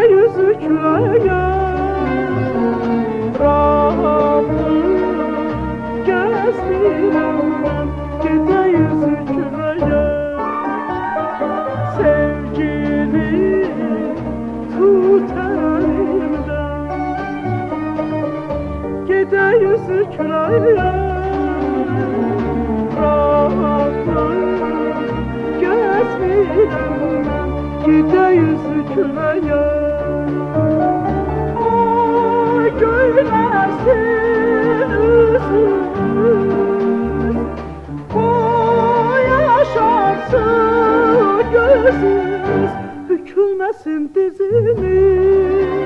yüzü küleye Rabbim gezdirem gide yüzü küleye Sevgili tut elimden gide yüzü küleye Gide yüzü küleye Ay göylesin üzümüz Ay yaşarsın gözümüz Bükülmesin dizimiz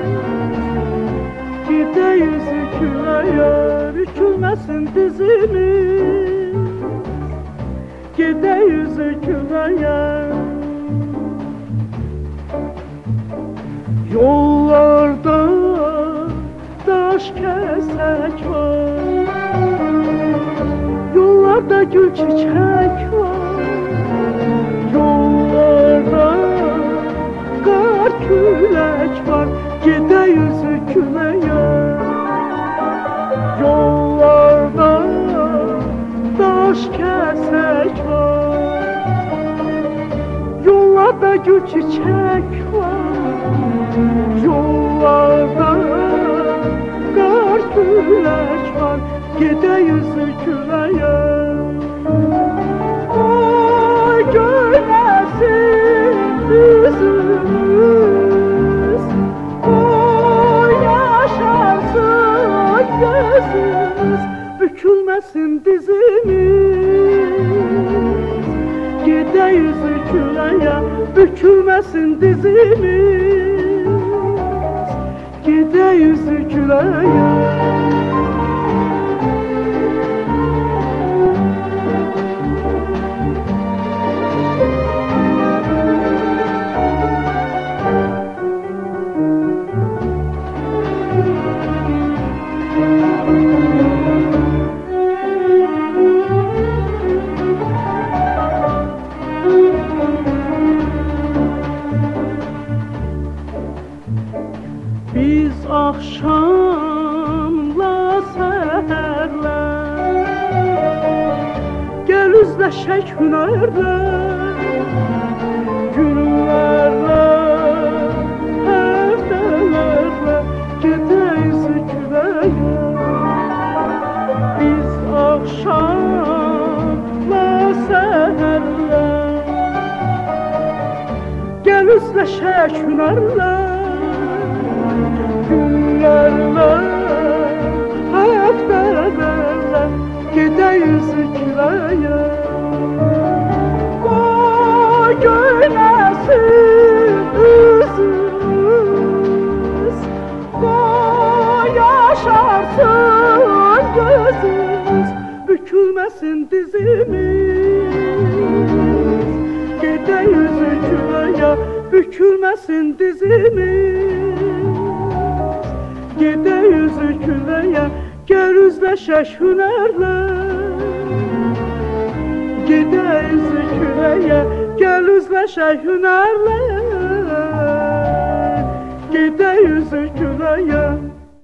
Gide yüzü küleye Bükülmesin dizimiz Gide yüzü küleye Yollarda taş kesek var Yollarda gül çiçek var Yollarda kar külek var Gide yüzü küleye Yollarda taş kesek var Yollarda gül çiçek var Yollarda kar külek var Gide yüzü küleye Ay göylesin yüzümüz Ay yaşarsın gözümüz Bükülmesin dizimiz Gide yüzü küleye Bükülmesin dizimiz Gide yüzü küleye Biz akşamla seherler Gel üzleşek hünerler Günlerle, haftalarla Gide yüzü küleye Biz akşamla seherler Gel üzleşek hünerler Günlerle, haftalarla Gide yüzü küleye Koy göylesin üzümüz Koy yaşarsın gözümüz Bükülmesin dizimiz Gide yüzü küleye Bükülmesin dizimiz Gide yüzü küleye Gel üzleşek hünerler Gide yüzü küleye Gel üzleşek hünerler Gide yüzü küleye